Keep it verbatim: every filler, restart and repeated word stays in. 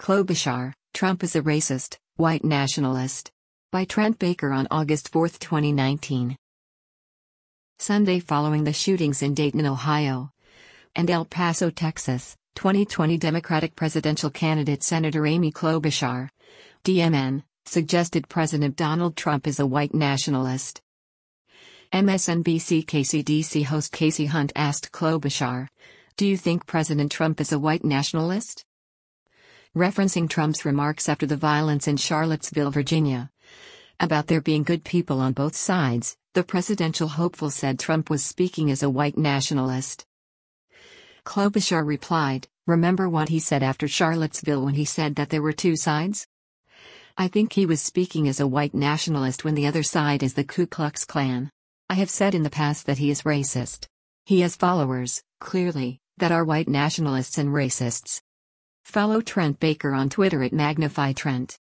Klobuchar, Trump is a racist, white nationalist. By Trent Baker on August fourth, twenty nineteen. Sunday following the shootings in Dayton, Ohio, and El Paso, Texas, twenty twenty Democratic presidential candidate Senator Amy Klobuchar, D M N, suggested President Donald Trump is a white nationalist. M S N B C K C D C host Casey Hunt asked Klobuchar, "Do you think President Trump is a white nationalist?" Referencing Trump's remarks after the violence in Charlottesville, Virginia, about there being good people on both sides, the presidential hopeful said Trump was speaking as a white nationalist. Klobuchar replied, "Remember what he said after Charlottesville when he said that there were two sides? I think he was speaking as a white nationalist when the other side is the Ku Klux Klan. I have said in the past that he is racist. He has followers, clearly, that are white nationalists and racists." Follow Trent Baker on Twitter at Magnify Trent.